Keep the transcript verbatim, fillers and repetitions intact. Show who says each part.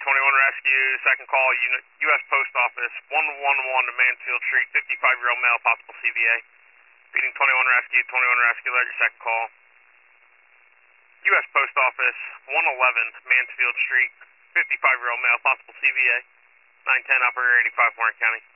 Speaker 1: twenty-one Rescue, second call, unit U S Post Office, one one one to Mansfield Street, fifty-five-year-old male, possible C V A. Beating twenty-one Rescue, twenty-one Rescue, let your second call. U S Post Office, one eleven Mansfield Street, fifty-five-year-old male, possible C V A. nine ten, operator eighty-five, Warren County.